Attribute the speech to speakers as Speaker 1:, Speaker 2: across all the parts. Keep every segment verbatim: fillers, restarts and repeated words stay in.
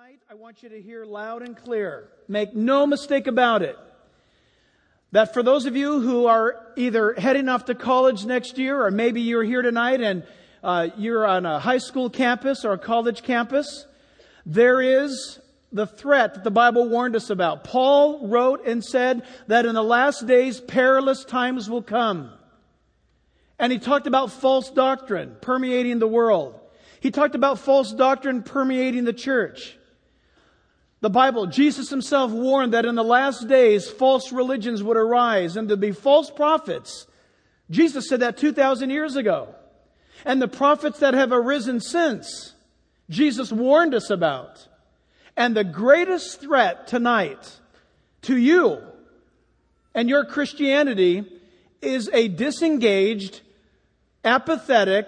Speaker 1: Tonight, I want you to hear loud and clear. Make no mistake about it. That for those of you who are either heading off to college next year, or maybe you're here tonight and uh, you're on a high school campus or a college campus, there is the threat that the Bible warned us about. Paul wrote and said that in the last days, perilous times will come. And he talked about false doctrine permeating the world. He talked about false doctrine permeating the church. The Bible, Jesus himself warned that in the last days, false religions would arise and there'd be false prophets. Jesus said that two thousand years ago. And the prophets that have arisen since, Jesus warned us about. And the greatest threat tonight to you and your Christianity is a disengaged, apathetic,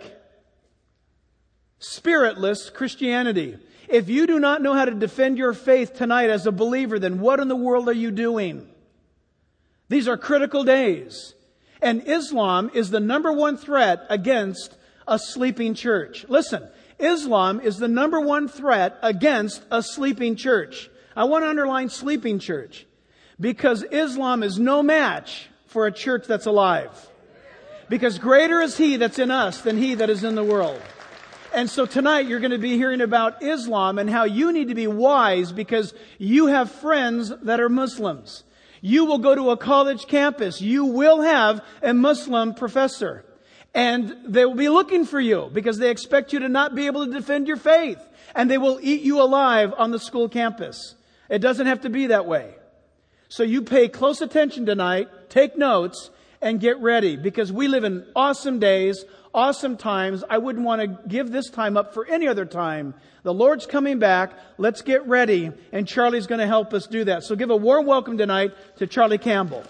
Speaker 1: spiritless Christianity. If you do not know how to defend your faith tonight as a believer, then what in the world are you doing? These are critical days. And Islam is the number one threat against a sleeping church. Listen, Islam is the number one threat against a sleeping church. I want to underline sleeping church, because Islam is no match for a church that's alive. Because greater is He that's in us than he that is in the world. And so tonight you're going to be hearing about Islam and how you need to be wise because you have friends that are Muslims. You will go to a college campus. You will have a Muslim professor. And they will be looking for you because they expect you to not be able to defend your faith. And they will eat you alive on the school campus. It doesn't have to be that way. So you pay close attention tonight, take notes, and get ready because we live in awesome days, awesome times. I wouldn't want to give this time up for any other time. The Lord's coming back. Let's get ready. And Charlie's going to help us do that. So give a warm welcome tonight to Charlie Campbell.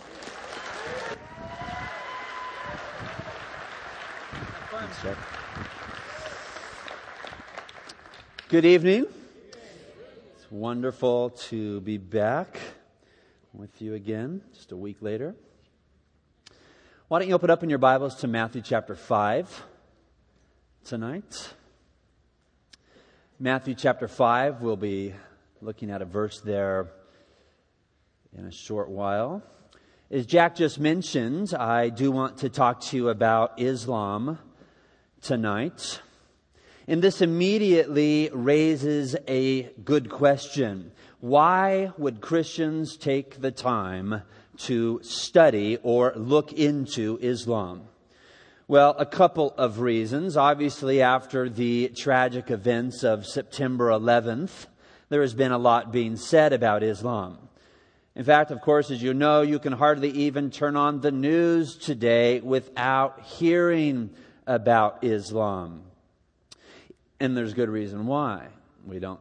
Speaker 2: Good evening. It's wonderful to be back with you again just a week later. Why don't you open up in your Bibles to Matthew chapter five tonight? Matthew chapter five, we'll be looking at a verse there in a short while. As Jack just mentioned, I do want to talk to you about Islam tonight. And this immediately raises a good question. Why would Christians take the time to study or look into Islam? Well, a couple of reasons. Obviously, after the tragic events of September eleventh, there has been a lot being said about Islam. In fact, of course, as you know, you can hardly even turn on the news today without hearing about Islam. And there's good reason why we don't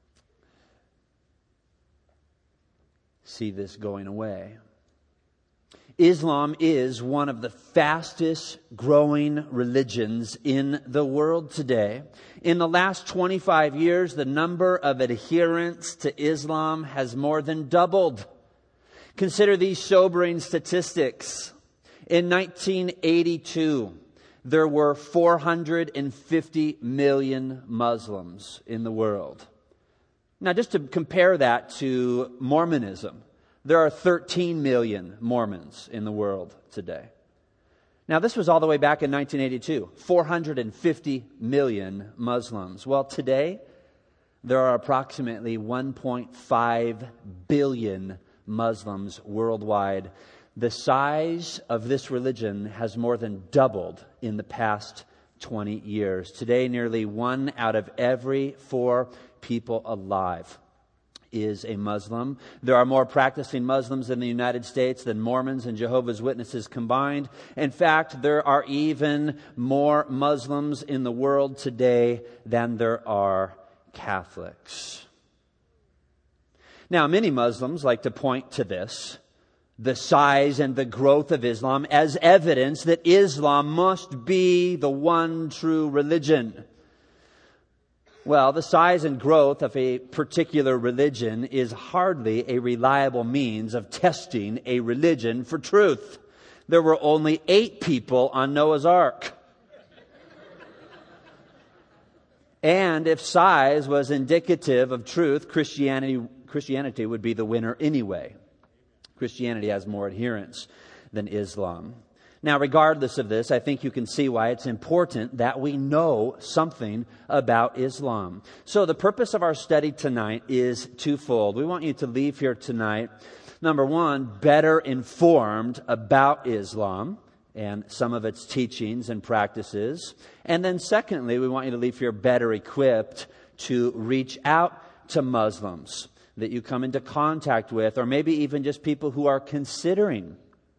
Speaker 2: see this going away. Islam is one of the fastest growing religions in the world today. In the last twenty-five years, the number of adherents to Islam has more than doubled. Consider these sobering statistics. In nineteen eighty-two, there were four hundred fifty million Muslims in the world. Now, just to compare that to Mormonism, there are thirteen million Mormons in the world today. Now, this was all the way back in nineteen eighty-two. four hundred fifty million Muslims. Well, today, there are approximately one point five billion Muslims worldwide. The size of this religion has more than doubled in the past twenty years. Today, nearly one out of every four people alive is a Muslim. There are more practicing Muslims in the United States than Mormons and Jehovah's Witnesses combined. In fact, there are even more Muslims in the world today than there are Catholics. Now, many Muslims like to point to this, the size and the growth of Islam, as evidence that Islam must be the one true religion. Well, the size and growth of a particular religion is hardly a reliable means of testing a religion for truth. There were only eight people on Noah's Ark. And if size was indicative of truth, Christianity, Christianity would be the winner anyway. Christianity has more adherents than Islam. Now, regardless of this, I think you can see why it's important that we know something about Islam. So the purpose of our study tonight is twofold. We want you to leave here tonight, number one, better informed about Islam and some of its teachings and practices. And then secondly, we want you to leave here better equipped to reach out to Muslims that you come into contact with, or maybe even just people who are considering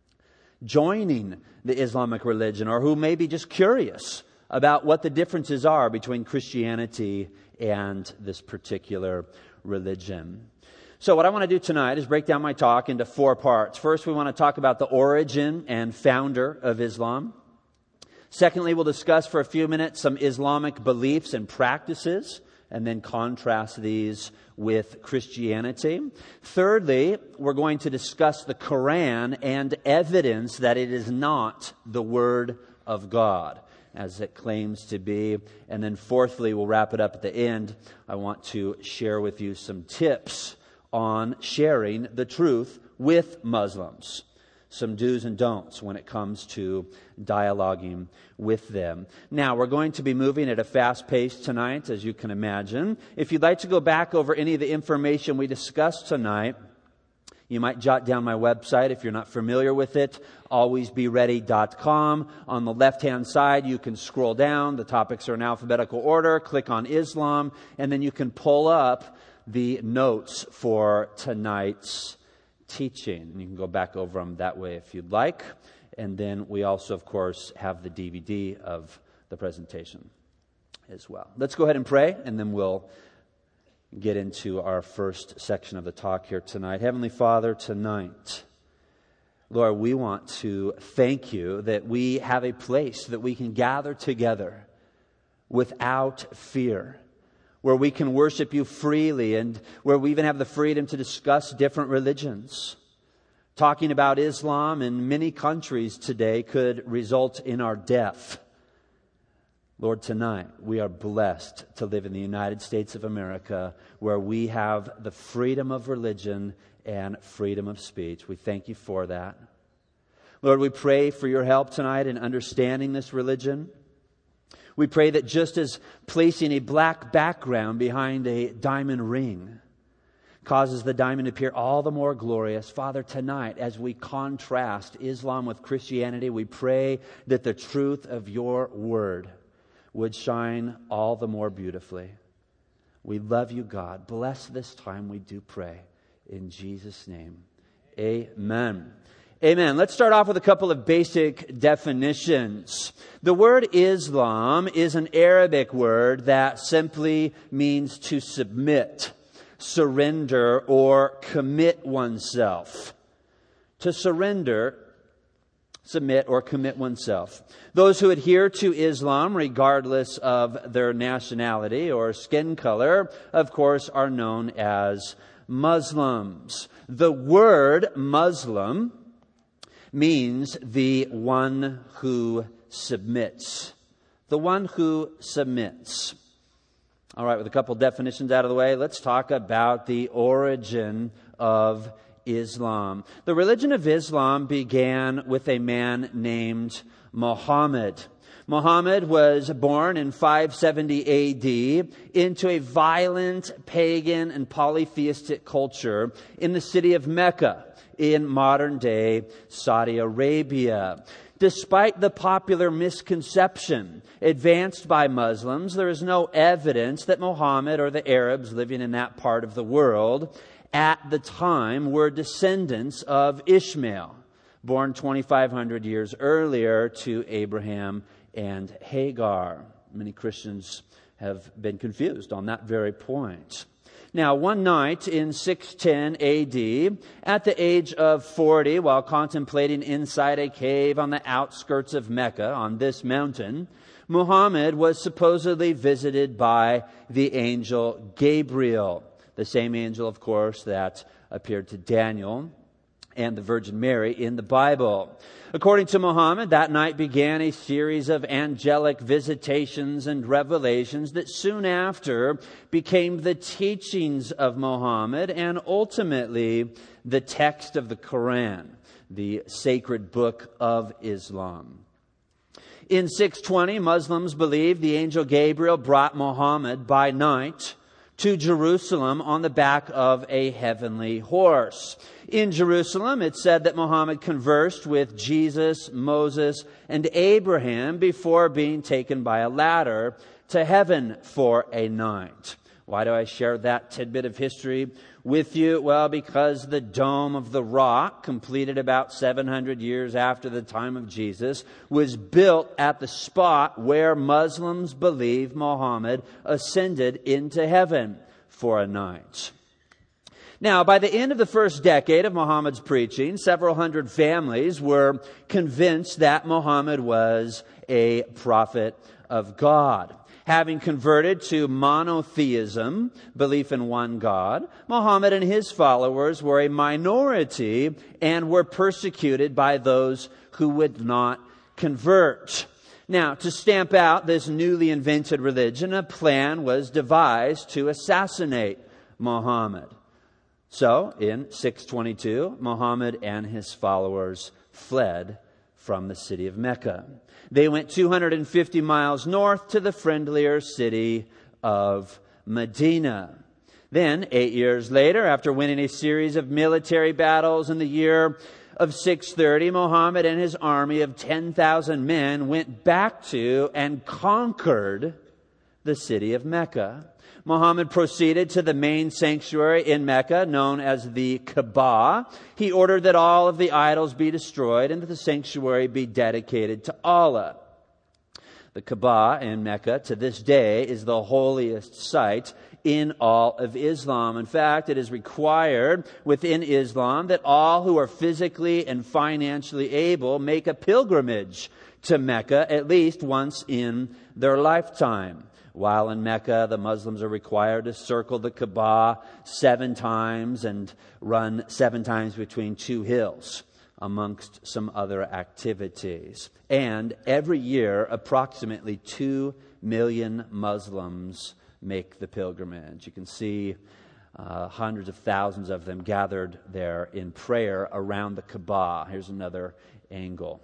Speaker 2: joining the Islamic religion, or who may be just curious about what the differences are between Christianity and this particular religion. So what I want to do tonight is break down my talk into four parts. First, we want to talk about the origin and founder of Islam. Secondly, we'll discuss for a few minutes some Islamic beliefs and practices, and then contrast these with Christianity. Thirdly, we're going to discuss the Quran and evidence that it is not the Word of God, as it claims to be. And then fourthly, we'll wrap it up at the end. I want to share with you some tips on sharing the truth with Muslims. Some do's and don'ts when it comes to dialoguing with them. Now, we're going to be moving at a fast pace tonight, as you can imagine. If you'd like to go back over any of the information we discussed tonight, you might jot down my website if you're not familiar with it, always be ready dot com. On the left-hand side, you can scroll down. The topics are in alphabetical order. Click on Islam, and then you can pull up the notes for tonight's teaching. And you can go back over them that way if you'd like. And then we also, of course, have the D V D of the presentation as well. Let's go ahead and pray, and then we'll get into our first section of the talk here tonight. Heavenly Father, tonight, Lord, we want to thank you that we have a place that we can gather together without fear, where we can worship you freely, and where we even have the freedom to discuss different religions. Talking about Islam in many countries today could result in our death. Lord, tonight we are blessed to live in the United States of America, where we have the freedom of religion and freedom of speech. We thank you for that. Lord, we pray for your help tonight in understanding this religion. We pray that just as placing a black background behind a diamond ring causes the diamond to appear all the more glorious, Father, tonight, as we contrast Islam with Christianity, we pray that the truth of your word would shine all the more beautifully. We love you, God. Bless this time, we do pray. In Jesus' name, amen. Amen. Let's start off with a couple of basic definitions. The word Islam is an Arabic word that simply means to submit, surrender, or commit oneself. To surrender, submit, or commit oneself. Those who adhere to Islam, regardless of their nationality or skin color, of course, are known as Muslims. The word Muslim means the one who submits. The one who submits. All right, with a couple definitions out of the way, let's talk about the origin of Islam. The religion of Islam began with a man named Muhammad. Muhammad was born in five seventy A D into a violent pagan and polytheistic culture in the city of Mecca in modern-day Saudi Arabia. Despite the popular misconception advanced by Muslims, there is no evidence that Muhammad or the Arabs living in that part of the world at the time were descendants of Ishmael, born twenty-five hundred years earlier to Abraham and Hagar. Many Christians have been confused on that very point. Now, one night in six ten A D, at the age of forty, while contemplating inside a cave on the outskirts of Mecca on this mountain, Muhammad was supposedly visited by the angel Gabriel, the same angel, of course, that appeared to Daniel and the Virgin Mary in the Bible. According to Muhammad, that night began a series of angelic visitations and revelations that soon after became the teachings of Muhammad and ultimately the text of the Quran, the sacred book of Islam. In six twenty, Muslims believe the angel Gabriel brought Muhammad by night to Jerusalem on the back of a heavenly horse. In Jerusalem, it said that Muhammad conversed with Jesus, Moses, and Abraham before being taken by a ladder to heaven for a night. Why do I share that tidbit of history with you? Well, because the Dome of the Rock, completed about seven hundred years after the time of Jesus, was built at the spot where Muslims believe Muhammad ascended into heaven for a night. Now, by the end of the first decade of Muhammad's preaching, several hundred families were convinced that Muhammad was a prophet of God. Having converted to monotheism, belief in one God, Muhammad and his followers were a minority and were persecuted by those who would not convert. Now, to stamp out this newly invented religion, a plan was devised to assassinate Muhammad. So, in six twenty-two, Muhammad and his followers fled from the city of Mecca. They went two hundred fifty miles north to the friendlier city of Medina. Then, eight years later, after winning a series of military battles in the year of six thirty, Muhammad and his army of ten thousand men went back to and conquered the city of Mecca. Muhammad proceeded to the main sanctuary in Mecca, known as the Kaaba. He ordered that all of the idols be destroyed and that the sanctuary be dedicated to Allah. The Kaaba in Mecca to this day is the holiest site in all of Islam. In fact, it is required within Islam that all who are physically and financially able make a pilgrimage to Mecca at least once in their lifetime. While in Mecca, the Muslims are required to circle the Kaaba seven times and run seven times between two hills, amongst some other activities. And every year, approximately two million Muslims make the pilgrimage. You can see uh, hundreds of thousands of them gathered there in prayer around the Kaaba. Here's another angle.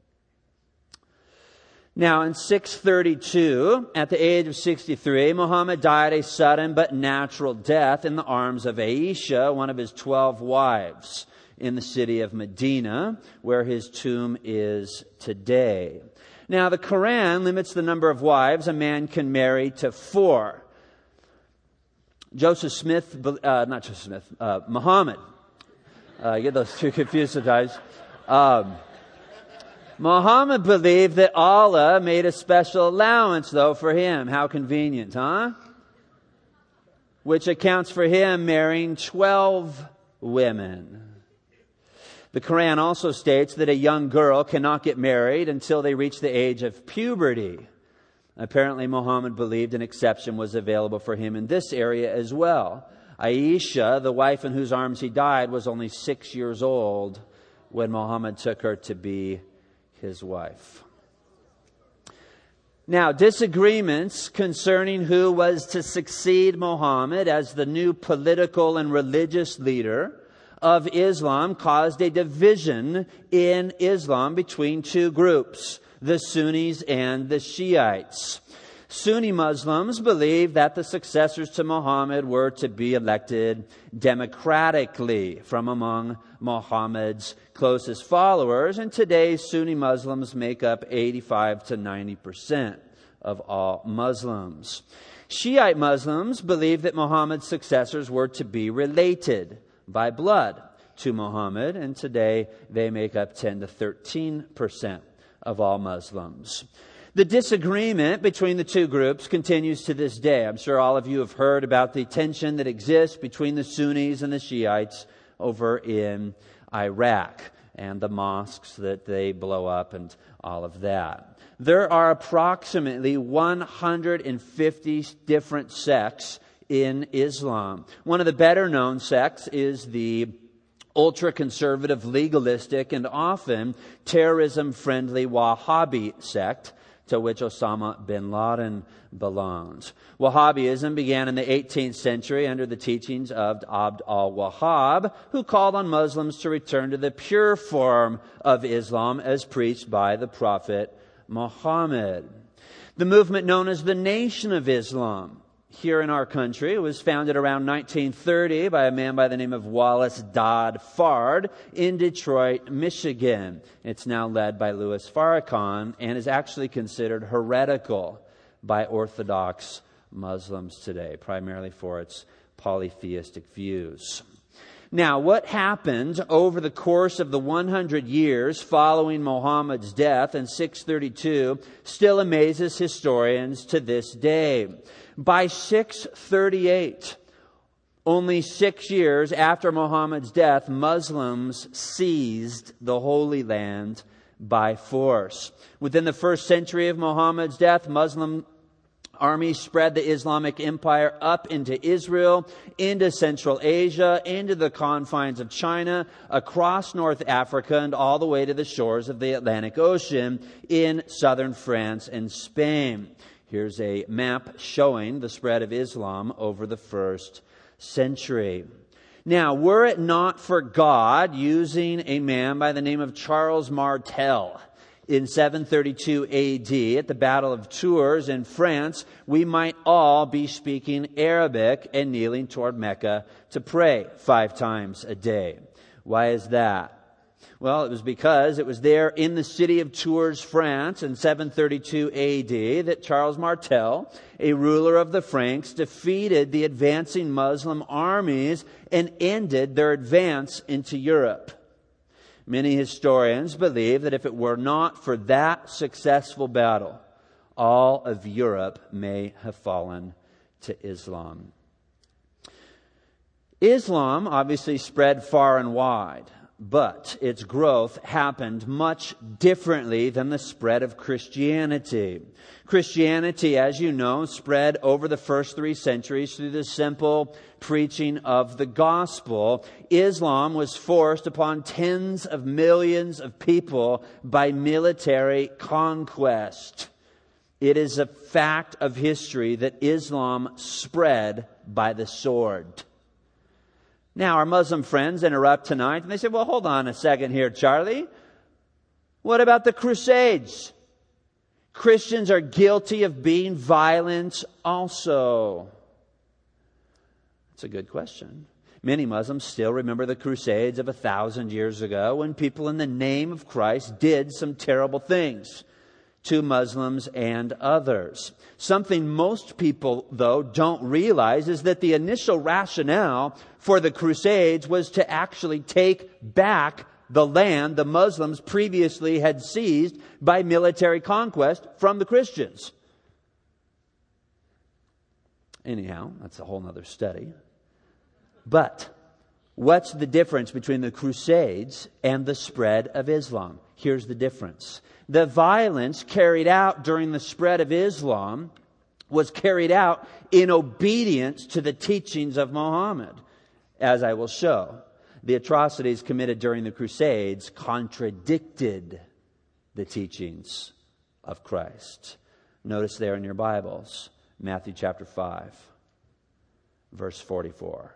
Speaker 2: Now, in six thirty-two, at the age of sixty-three, Muhammad died a sudden but natural death in the arms of Aisha, one of his twelve wives, in the city of Medina, where his tomb is today. Now, the Quran limits the number of wives a man can marry to four. Joseph Smith, uh, not Joseph Smith, uh, Muhammad. Uh, I get those two confused sometimes. Um, Muhammad believed that Allah made a special allowance, though, for him. How convenient, huh? Which accounts for him marrying twelve women. The Quran also states that a young girl cannot get married until they reach the age of puberty. Apparently, Muhammad believed an exception was available for him in this area as well. Aisha, the wife in whose arms he died, was only six years old when Muhammad took her to be his wife. Now, disagreements concerning who was to succeed Muhammad as the new political and religious leader of Islam caused a division in Islam between two groups, the Sunnis and the Shiites. Sunni Muslims believe that the successors to Muhammad were to be elected democratically from among Muhammad's closest followers, and today Sunni Muslims make up eighty-five to ninety percent of all Muslims. Shiite Muslims believe that Muhammad's successors were to be related by blood to Muhammad, and today they make up ten to thirteen percent of all Muslims. The disagreement between the two groups continues to this day. I'm sure all of you have heard about the tension that exists between the Sunnis and the Shiites over in Iraq and the mosques that they blow up and all of that. There are approximately one hundred fifty different sects in Islam. One of the better known sects is the ultra-conservative, legalistic, and often terrorism-friendly Wahhabi sect to which Osama bin Laden belongs. Wahhabism began in the eighteenth century under the teachings of Abd al-Wahhab, who called on Muslims to return to the pure form of Islam as preached by the Prophet Muhammad. The movement known as the Nation of Islam here in our country was founded around nineteen thirty by a man by the name of Wallace Dodd Fard in Detroit, Michigan. It's now led by Louis Farrakhan and is actually considered heretical by Orthodox Muslims today, primarily for its polytheistic views. Now, what happened over the course of the one hundred years following Muhammad's death in six thirty-two still amazes historians to this day. By six thirty-eight, only six years after Muhammad's death, Muslims seized the Holy Land by force. Within the first century of Muhammad's death, Muslim armies spread the Islamic Empire up into Israel, into Central Asia, into the confines of China, across North Africa, and all the way to the shores of the Atlantic Ocean in southern France and Spain. Here's a map showing the spread of Islam over the first century. Now, were it not for God using a man by the name of Charles Martel in seven thirty-two A D at the Battle of Tours in France, we might all be speaking Arabic and kneeling toward Mecca to pray five times a day. Why is that? Well, it was because it was there in the city of Tours, France, in seven thirty-two A D that Charles Martel, a ruler of the Franks, defeated the advancing Muslim armies and ended their advance into Europe. Many historians believe that if it were not for that successful battle, all of Europe may have fallen to Islam. Islam obviously spread far and wide, but its growth happened much differently than the spread of Christianity. Christianity, as you know, spread over the first three centuries through the simple preaching of the gospel. Islam was forced upon tens of millions of people by military conquest. It is a fact of history that Islam spread by the sword. Now, our Muslim friends interrupt tonight and they say, well, hold on a second here, Charlie. What about the Crusades? Christians are guilty of being violent also. That's a good question. Many Muslims still remember the Crusades of a thousand years ago when people in the name of Christ did some terrible things to Muslims and others. Something most people, though, don't realize is that the initial rationale for the Crusades was to actually take back the land the Muslims previously had seized by military conquest from the Christians. Anyhow, that's a whole other study. But what's the difference between the Crusades and the spread of Islam? Here's the difference. The violence carried out during the spread of Islam was carried out in obedience to the teachings of Muhammad, as I will show. The atrocities committed during the Crusades contradicted the teachings of Christ. Notice there in your Bibles, Matthew chapter five, verse forty-four.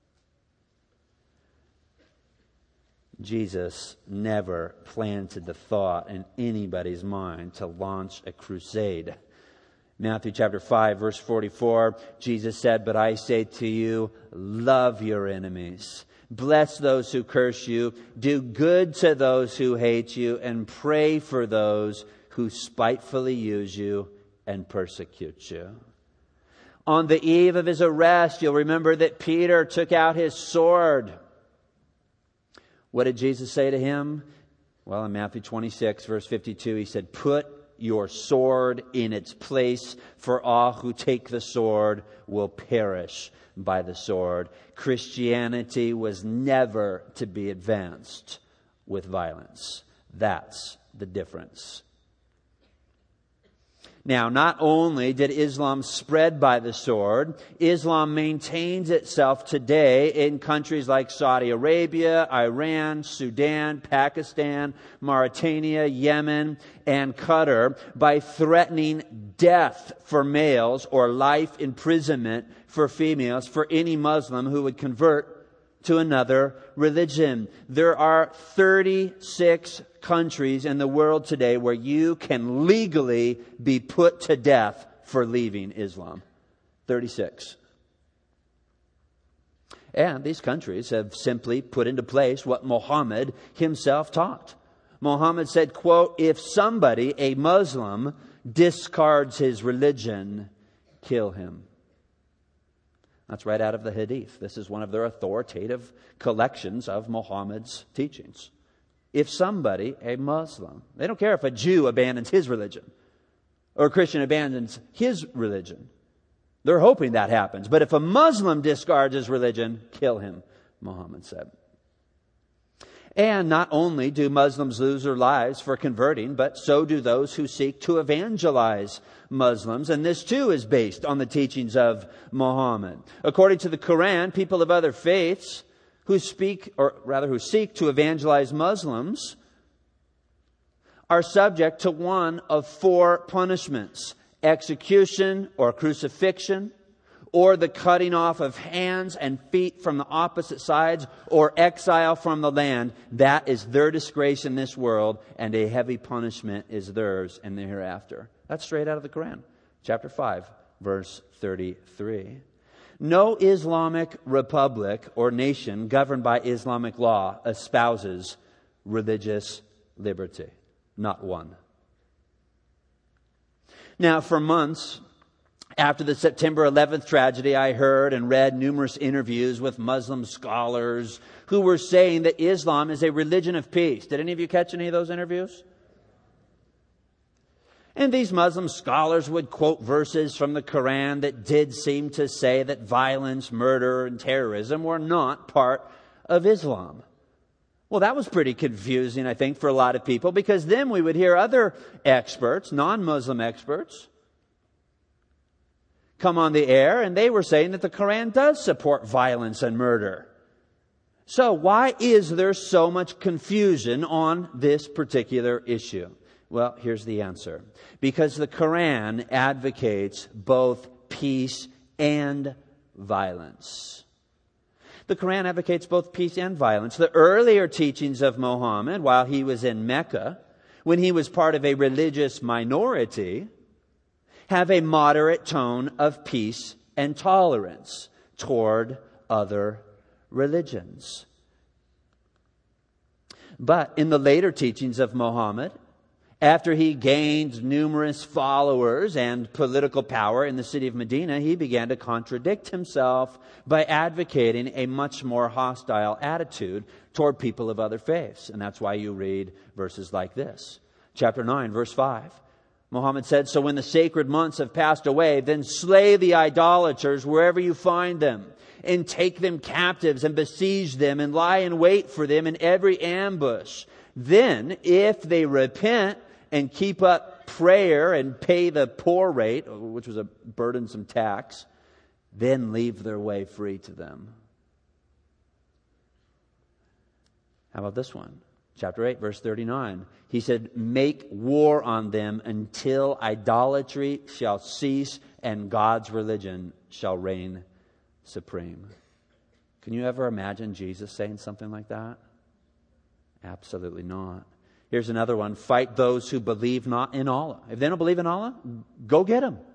Speaker 2: Jesus never planted the thought in anybody's mind to launch a crusade. Matthew chapter five, verse forty-four, Jesus said, "But I say to you, love your enemies. Bless those who curse you. Do good to those who hate you. And pray for those who spitefully use you and persecute you." On the eve of his arrest, you'll remember that Peter took out his sword. What did Jesus say to him? Well, in Matthew twenty-six, verse fifty-two, he said, "Put your sword in its place, for all who take the sword will perish by the sword." Christianity was never to be advanced with violence. That's the difference. Now, not only did Islam spread by the sword, Islam maintains itself today in countries like Saudi Arabia, Iran, Sudan, Pakistan, Mauritania, Yemen, and Qatar by threatening death for males or life imprisonment for females for any Muslim who would convert to another religion. There are thirty-six countries in the world today where you can legally be put to death for leaving Islam. thirty-six. And these countries have simply put into place what Muhammad himself taught. Muhammad said, quote, "If somebody, a Muslim, discards his religion, kill him." That's right out of the Hadith. This is one of their authoritative collections of Muhammad's teachings. If somebody, a Muslim, they don't care if a Jew abandons his religion or a Christian abandons his religion. They're hoping that happens. But if a Muslim discards his religion, kill him, Muhammad said. And not only do Muslims lose their lives for converting, but so do those who seek to evangelize Muslims. And this too is based on the teachings of Muhammad. According to the Quran, people of other faiths who speak, or rather who seek to evangelize Muslims, are subject to one of four punishments: execution or crucifixion, or the cutting off of hands and feet from the opposite sides, or exile from the land. That is their disgrace in this world, and a heavy punishment is theirs in the hereafter. That's straight out of the Quran. Chapter five, verse thirty-three. No Islamic republic or nation governed by Islamic law espouses religious liberty. Not one. Now, for months after the September eleventh tragedy, I heard and read numerous interviews with Muslim scholars who were saying that Islam is a religion of peace. Did any of you catch any of those interviews? And these Muslim scholars would quote verses from the Quran that did seem to say that violence, murder, and terrorism were not part of Islam. Well, that was pretty confusing, I think, for a lot of people, because then we would hear other experts, non-Muslim experts, come on the air, and they were saying that the Quran does support violence and murder. So why is there so much confusion on this particular issue? Well, here's the answer. Because the Quran advocates both peace and violence. The Quran advocates both peace and violence. The earlier teachings of Muhammad, while he was in Mecca, when he was part of a religious minority, have a moderate tone of peace and tolerance toward other religions. But in the later teachings of Muhammad, after he gained numerous followers and political power in the city of Medina, he began to contradict himself by advocating a much more hostile attitude toward people of other faiths. And that's why you read verses like this. Chapter nine, verse five. Muhammad said, "So when the sacred months have passed away, then slay the idolaters wherever you find them, and take them captives and besiege them and lie in wait for them in every ambush. Then, if they repent and keep up prayer and pay the poor rate," which was a burdensome tax, "then leave their way free to them." How about this one? Chapter eight, verse thirty-nine. He said, "Make war on them until idolatry shall cease and God's religion shall reign supreme." Can you ever imagine Jesus saying something like that? Absolutely not. Here's another one. Fight those who believe not in Allah. If they don't believe in Allah, go get them.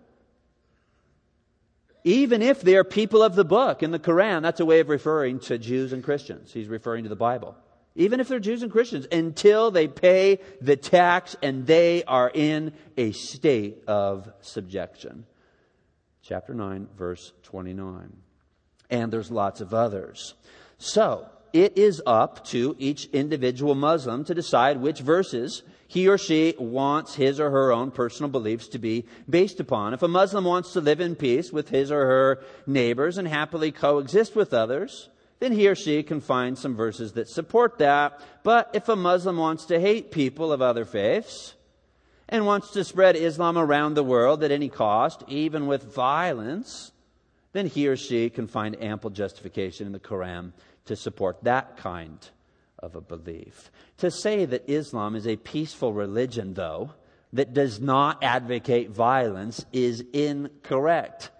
Speaker 2: Even if they're people of the book in the Quran, that's a way of referring to Jews and Christians. He's referring to the Bible. Even if they're Jews and Christians, until they pay the tax and they are in a state of subjection. Chapter nine, verse twenty-nine. And there's lots of others. So, it is up to each individual Muslim to decide which verses he or she wants his or her own personal beliefs to be based upon. If a Muslim wants to live in peace with his or her neighbors and happily coexist with others, then he or she can find some verses that support that. But if a Muslim wants to hate people of other faiths and wants to spread Islam around the world at any cost, even with violence, then he or she can find ample justification in the Quran to support that kind of a belief. To say that Islam is a peaceful religion, though, that does not advocate violence is incorrect.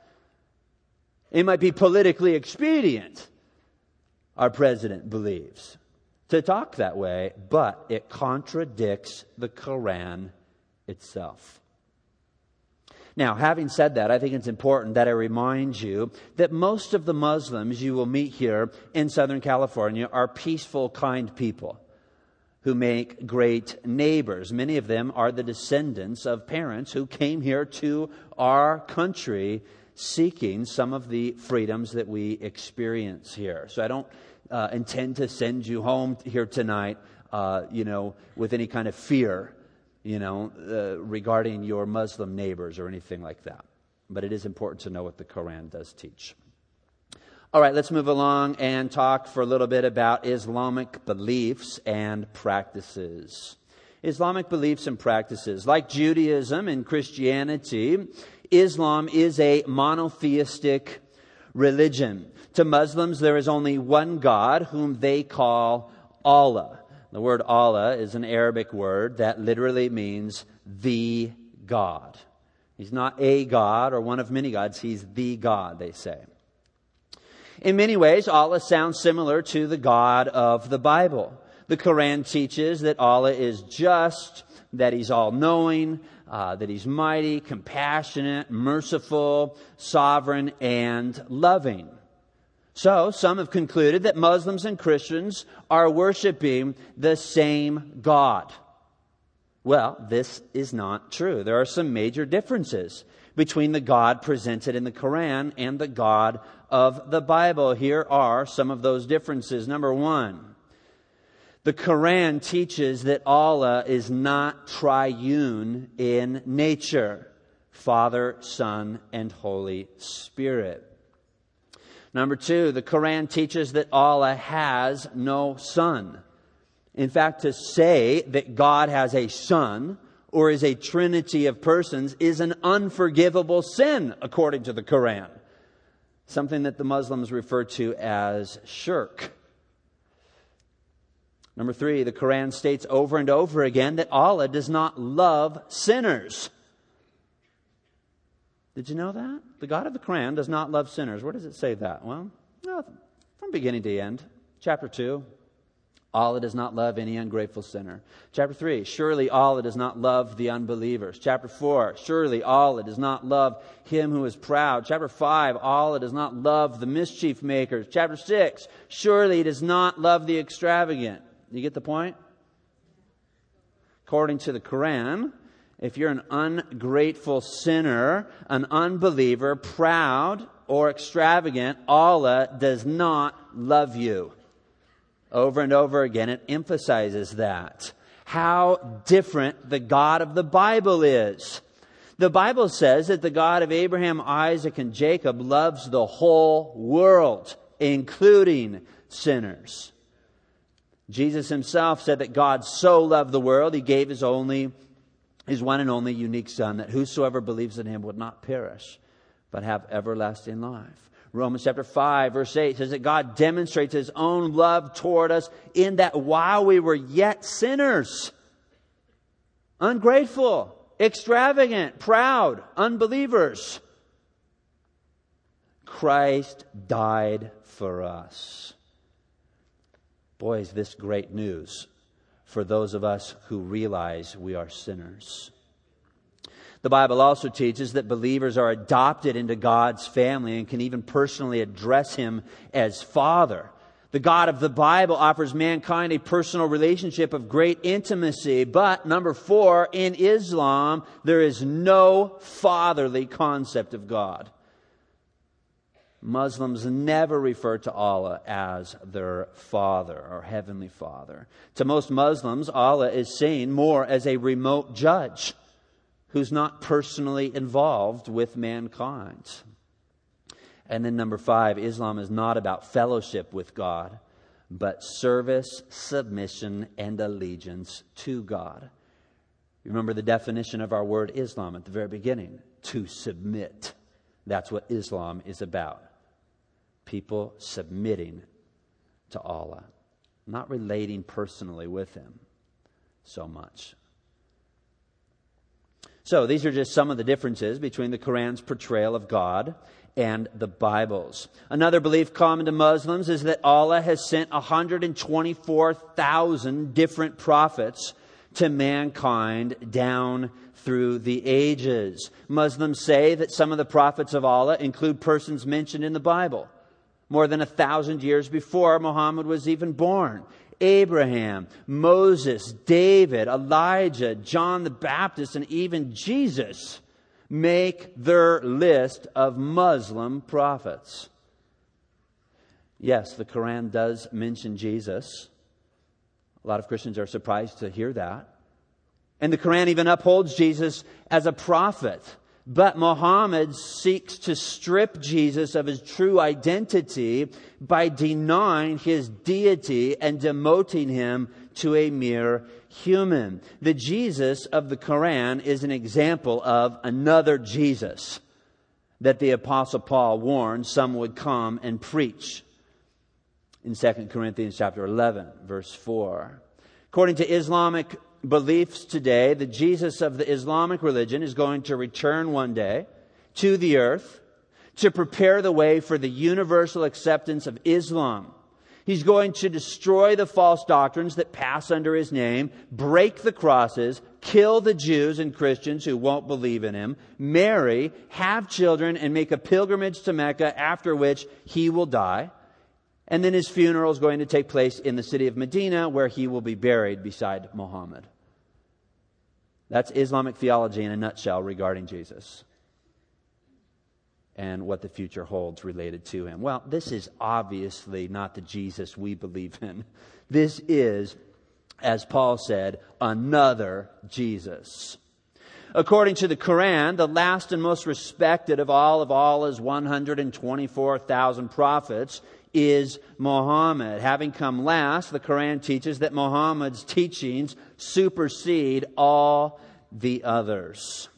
Speaker 2: It might be politically expedient, our president believes, to talk that way, but it contradicts the Quran itself. Now, having said that, I think it's important that I remind you that most of the Muslims you will meet here in Southern California are peaceful, kind people who make great neighbors. Many of them are the descendants of parents who came here to our country seeking some of the freedoms that we experience here. So I don't uh, intend to send you home here tonight, uh, you know, with any kind of fear, you know, uh, regarding your Muslim neighbors or anything like that. But it is important to know what the Quran does teach. All right, let's move along and talk for a little bit about Islamic beliefs and practices. Islamic beliefs and practices. Like Judaism and Christianity, Islam is a monotheistic religion. To Muslims, there is only one God whom they call Allah. The word Allah is an Arabic word that literally means the God. He's not a God or one of many gods. He's the God, they say. In many ways, Allah sounds similar to the God of the Bible. The Quran teaches that Allah is just, that He's all-knowing, uh, that He's mighty, compassionate, merciful, sovereign, and loving. So, some have concluded that Muslims and Christians are worshiping the same God. Well, this is not true. There are some major differences between the God presented in the Quran and the God of the Bible. Here are some of those differences. Number one, the Quran teaches that Allah is not triune in nature: Father, Son, and Holy Spirit. Number two, the Quran teaches that Allah has no son. In fact, to say that God has a son or is a trinity of persons is an unforgivable sin, according to the Quran. Something that the Muslims refer to as shirk. Number three, the Quran states over and over again that Allah does not love sinners. Did you know that? The God of the Quran does not love sinners. Where does it say that? Well, no, from beginning to end. Chapter two, Allah does not love any ungrateful sinner. Chapter three, surely Allah does not love the unbelievers. Chapter four, surely Allah does not love him who is proud. Chapter five, Allah does not love the mischief makers. Chapter six, surely He does not love the extravagant. You get the point? According to the Quran, if you're an ungrateful sinner, an unbeliever, proud, or extravagant, Allah does not love you. Over and over again, it emphasizes that. How different the God of the Bible is. The Bible says that the God of Abraham, Isaac, and Jacob loves the whole world, including sinners. Jesus Himself said that God so loved the world, He gave His only His one and only unique Son, that whosoever believes in Him would not perish, but have everlasting life. Romans chapter five, verse eight says that God demonstrates His own love toward us in that while we were yet sinners, ungrateful, extravagant, proud, unbelievers, Christ died for us. Boy, is this great news for those of us who realize we are sinners. The Bible also teaches that believers are adopted into God's family and can even personally address Him as Father. The God of the Bible offers mankind a personal relationship of great intimacy. But, number four, in Islam, there is no fatherly concept of God. Muslims never refer to Allah as their Father or Heavenly Father. To most Muslims, Allah is seen more as a remote judge who's not personally involved with mankind. And then number five, Islam is not about fellowship with God, but service, submission, and allegiance to God. You remember the definition of our word Islam at the very beginning. To submit. That's what Islam is about. People submitting to Allah. Not relating personally with Him so much. So these are just some of the differences between the Quran's portrayal of God and the Bible's. Another belief common to Muslims is that Allah has sent one hundred twenty-four thousand different prophets to mankind down through the ages. Muslims say that some of the prophets of Allah include persons mentioned in the Bible more than a thousand years before Muhammad was even born. Abraham, Moses, David, Elijah, John the Baptist, and even Jesus make their list of Muslim prophets. Yes, the Quran does mention Jesus. A lot of Christians are surprised to hear that. And the Quran even upholds Jesus as a prophet. But Muhammad seeks to strip Jesus of his true identity by denying his deity and demoting him to a mere human. The Jesus of the Quran is an example of another Jesus that the Apostle Paul warned some would come and preach in Second Corinthians chapter eleven, verse four. According to Islamic beliefs today, the Jesus of the Islamic religion is going to return one day to the earth to prepare the way for the universal acceptance of Islam. He's going to destroy the false doctrines that pass under His name, break the crosses, kill the Jews and Christians who won't believe in Him, marry, have children, and make a pilgrimage to Mecca, after which He will die. And then His funeral is going to take place in the city of Medina, where He will be buried beside Muhammad. That's Islamic theology in a nutshell regarding Jesus and what the future holds related to Him. Well, this is obviously not the Jesus we believe in. This is, as Paul said, another Jesus. According to the Quran, the last and most respected of all of Allah's one hundred twenty-four thousand prophets is Muhammad. Having come last, the Quran teaches that Muhammad's teachings supersede all the others.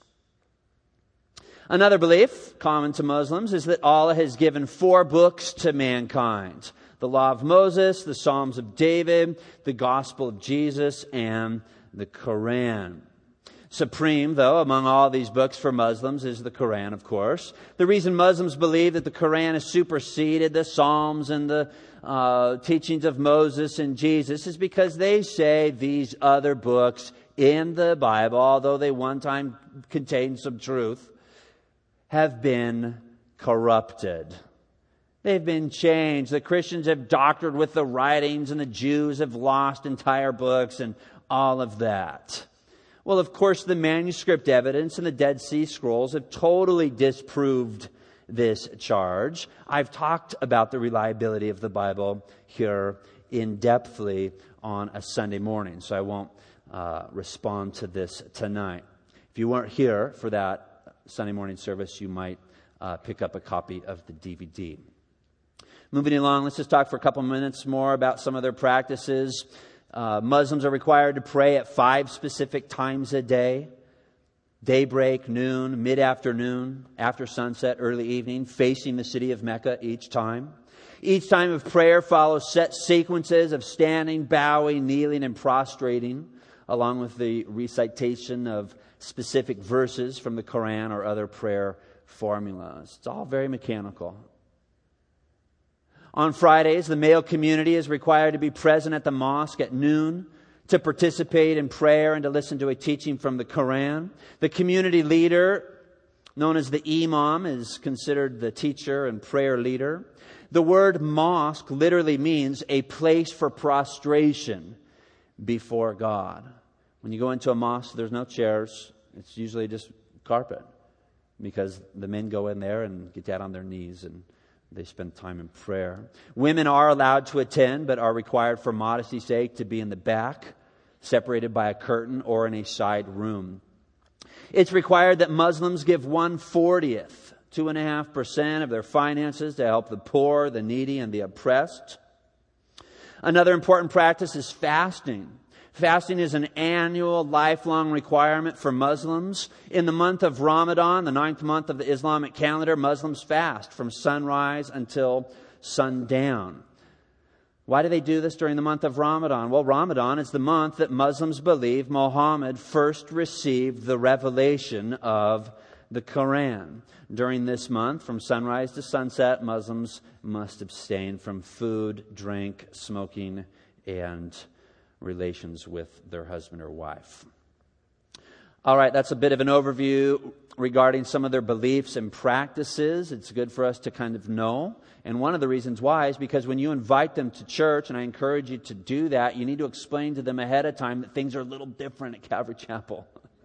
Speaker 2: Another belief common to Muslims is that Allah has given four books to mankind: the Law of Moses, the Psalms of David, the Gospel of Jesus, and the Quran. Supreme, though, among all these books for Muslims is the Quran, of course. The reason Muslims believe that the Quran has superseded the Psalms and the uh, teachings of Moses and Jesus is because they say these other books in the Bible, although they one time contained some truth, have been corrupted. They've been changed. The Christians have doctored with the writings, and the Jews have lost entire books and all of that. Well, of course, the manuscript evidence and the Dead Sea Scrolls have totally disproved this charge. I've talked about the reliability of the Bible here in-depthly on a Sunday morning, so I won't uh, respond to this tonight. If you weren't here for that Sunday morning service, you might uh, pick up a copy of the D V D. Moving along, let's just talk for a couple minutes more about some of their practices. Uh, Muslims are required to pray at five specific times a day: daybreak, noon, mid-afternoon, after sunset, early evening, facing the city of Mecca each time. Each time of prayer follows set sequences of standing, bowing, kneeling, and prostrating, along with the recitation of specific verses from the Quran or other prayer formulas. It's all very mechanical. On Fridays, the male community is required to be present at the mosque at noon to participate in prayer and to listen to a teaching from the Quran. The community leader, known as the imam, is considered the teacher and prayer leader. The word mosque literally means a place for prostration before God. When you go into a mosque, there's no chairs. It's usually just carpet, because the men go in there and get down on their knees and they spend time in prayer. Women are allowed to attend, but are required for modesty's sake to be in the back, separated by a curtain, or in a side room. It's required that Muslims give one fortieth, two and a half percent of their finances to help the poor, the needy, and the oppressed. Another important practice is fasting. Fasting is an annual, lifelong requirement for Muslims. In the month of Ramadan, the ninth month of the Islamic calendar, Muslims fast from sunrise until sundown. Why do they do this during the month of Ramadan? Well, Ramadan is the month that Muslims believe Muhammad first received the revelation of the Quran. During this month, from sunrise to sunset, Muslims must abstain from food, drink, smoking, and relations with their husband or wife. All right, that's a bit of an overview regarding some of their beliefs and practices. It's good for us to kind of know. And one of the reasons why is because when you invite them to church, and I encourage you to do that, you need to explain to them ahead of time that things are a little different at Calvary Chapel.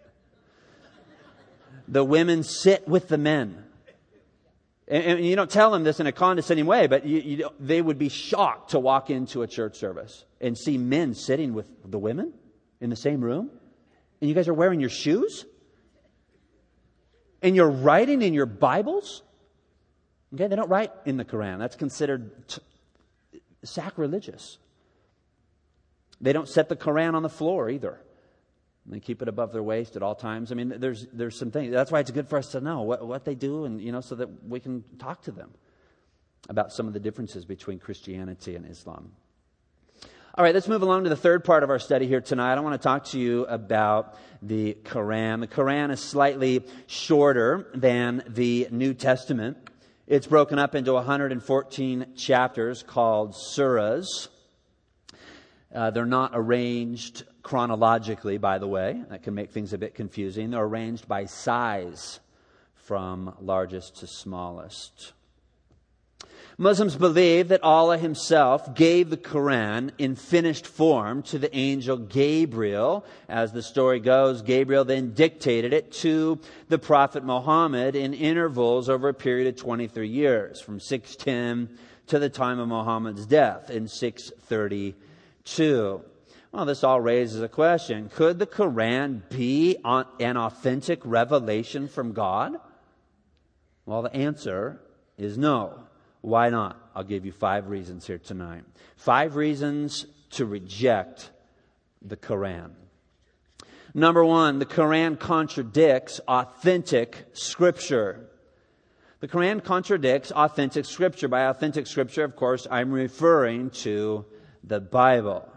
Speaker 2: The women sit with the men. And, and you don't tell them this in a condescending way, but you, you, they would be shocked to walk into a church service and see men sitting with the women in the same room. And you guys are wearing your shoes? And you're writing in your Bibles? Okay, they don't write in the Quran. That's considered t- sacrilegious. They don't set the Quran on the floor either. They keep it above their waist at all times. I mean, there's there's some things. That's why it's good for us to know what, what they do, and you know, so that we can talk to them about some of the differences between Christianity and Islam. All right, let's move along to the third part of our study here tonight. I want to talk to you about the Quran. The Quran is slightly shorter than the New Testament. It's broken up into one hundred fourteen chapters called surahs. Uh, they're not arranged chronologically, by the way. That can make things a bit confusing. They're arranged by size from largest to smallest. Muslims believe that Allah Himself gave the Quran in finished form to the angel Gabriel. As the story goes, Gabriel then dictated it to the Prophet Muhammad in intervals over a period of twenty-three years, from six ten to the time of Muhammad's death in six thirty-two. Well, this all raises a question. Could the Quran be an authentic revelation from God? Well, the answer is no. Why not? I'll give you five reasons here tonight. Five reasons to reject the Quran. Number one, the Quran contradicts authentic Scripture. The Quran contradicts authentic Scripture. By authentic Scripture, of course, I'm referring to the Bible.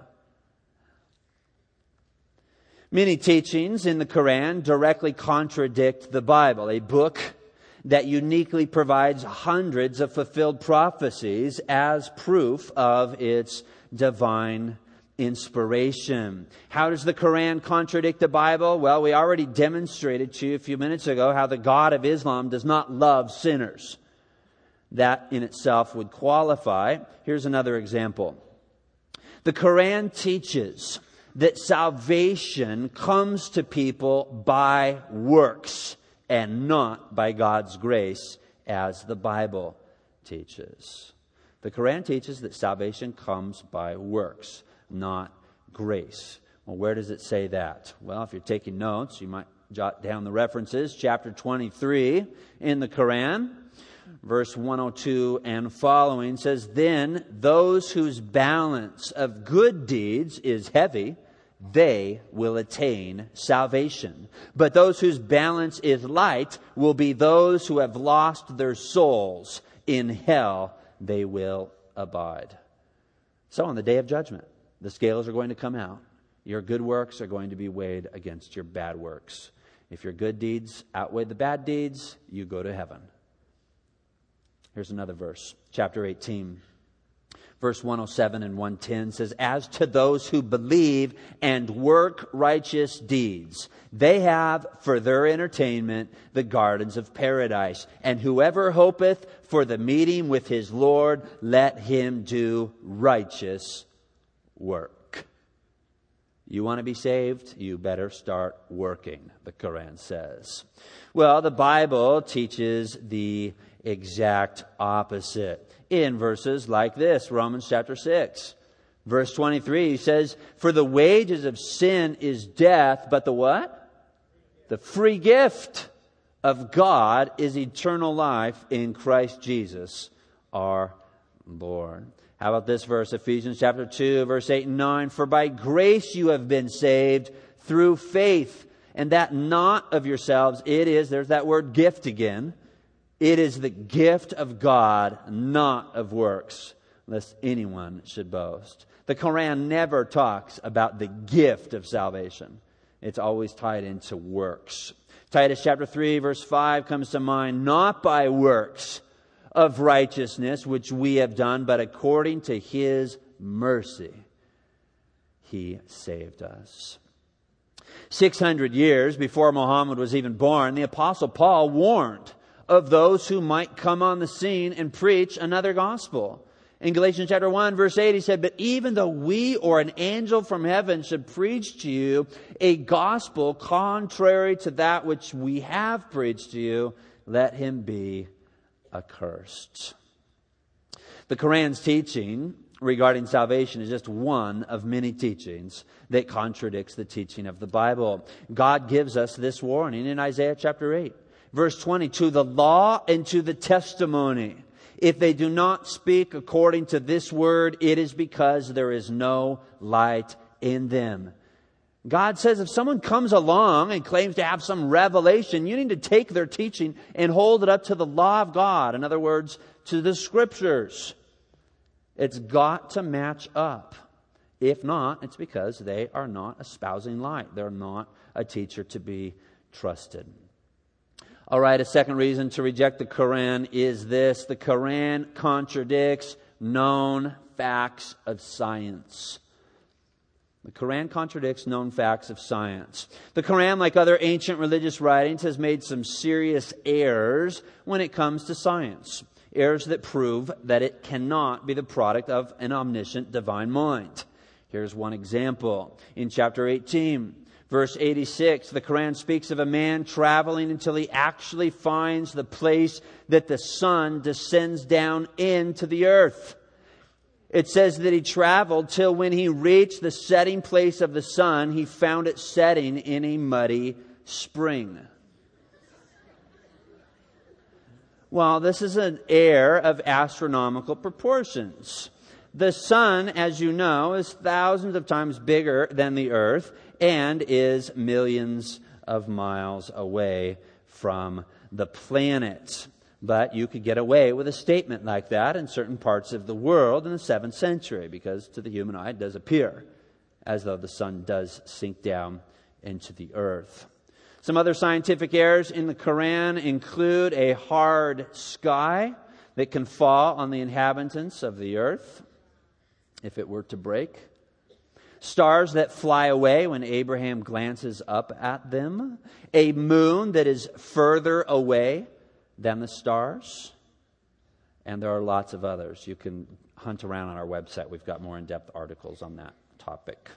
Speaker 2: Many teachings in the Quran directly contradict the Bible, a book that uniquely provides hundreds of fulfilled prophecies as proof of its divine inspiration. How does the Quran contradict the Bible? Well, we already demonstrated to you a few minutes ago how the God of Islam does not love sinners. That in itself would qualify. Here's another example. The Quran teaches that salvation comes to people by works and not by God's grace, as the Bible teaches. The Quran teaches that salvation comes by works, not grace. Well, where does it say that? Well, if you're taking notes, you might jot down the references. Chapter twenty-three in the Quran, verse one oh two and following says, "Then those whose balance of good deeds is heavy, they will attain salvation. But those whose balance is light will be those who have lost their souls. In hell they will abide." So on the day of judgment, the scales are going to come out. Your good works are going to be weighed against your bad works. If your good deeds outweigh the bad deeds, you go to heaven. Here's another verse, chapter eighteen. Verse one oh seven and one ten says, "As to those who believe and work righteous deeds, they have for their entertainment the gardens of paradise. And whoever hopeth for the meeting with his Lord, let him do righteous work." You want to be saved? You better start working, the Quran says. Well, the Bible teaches the exact opposite. In verses like this, Romans chapter six, verse twenty-three says, "For the wages of sin is death, but the what? The free gift of God is eternal life in Christ Jesus our Lord." How about this verse, Ephesians chapter two, verse eight and nine? For by grace you have been saved through faith, and that not of yourselves. It is, there's that word gift again. It is the gift of God, not of works, lest anyone should boast. The Quran never talks about the gift of salvation. It's always tied into works. Titus chapter three, verse five comes to mind. Not by works of righteousness which we have done, but according to His mercy, He saved us. six hundred years before Muhammad was even born, the Apostle Paul warned of those who might come on the scene and preach another gospel. In Galatians chapter one, verse eight, he said, but even though we or an angel from heaven should preach to you a gospel contrary to that which we have preached to you, let him be accursed. The Quran's teaching regarding salvation is just one of many teachings that contradicts the teaching of the Bible. God gives us this warning in Isaiah chapter eight, verse twenty, to the law and to the testimony. If they do not speak according to this word, it is because there is no light in them. God says if someone comes along and claims to have some revelation, you need to take their teaching and hold it up to the law of God. In other words, to the Scriptures. It's got to match up. If not, it's because they are not espousing light. They're not a teacher to be trusted. All right, a second reason to reject the Quran is this. The Quran contradicts known facts of science. The Quran contradicts known facts of science. The Quran, like other ancient religious writings, has made some serious errors when it comes to science. Errors that prove that it cannot be the product of an omniscient divine mind. Here's one example. In chapter eighteen, verse eighty-six, the Quran speaks of a man traveling until he actually finds the place that the sun descends down into the earth. It says that he traveled till when he reached the setting place of the sun, he found it setting in a muddy spring. Well, this is an error of astronomical proportions. The sun, as you know, is thousands of times bigger than the earth and is millions of miles away from the planet. But you could get away with a statement like that in certain parts of the world in the seventh century, because to the human eye it does appear as though the sun does sink down into the earth. Some other scientific errors in the Quran include a hard sky that can fall on the inhabitants of the earth if it were to break. Stars that fly away when Abraham glances up at them. A moon that is further away than the stars. And there are lots of others. You can hunt around on our website. We've got more in-depth articles on that topic.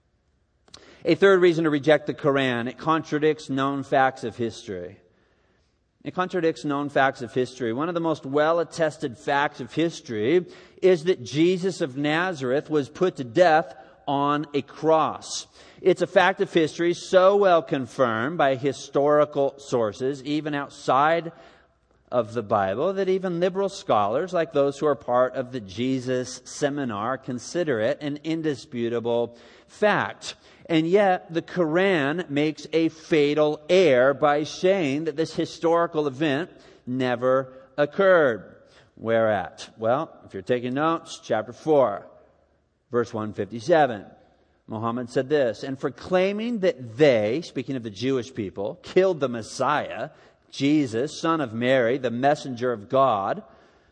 Speaker 2: A third reason to reject the Quran, it contradicts known facts of history. It contradicts known facts of history. One of the most well-attested facts of history is that Jesus of Nazareth was put to death on a cross. It's a fact of history so well confirmed by historical sources, even outside of the Bible, that even liberal scholars, like those who are part of the Jesus Seminar, consider it an indisputable fact. And yet, the Quran makes a fatal error by saying that this historical event never occurred. Where at? Well, if you're taking notes, chapter four, verse one fifty-seven. Muhammad said this, and for claiming that they, speaking of the Jewish people, killed the Messiah, Jesus, son of Mary, the messenger of God.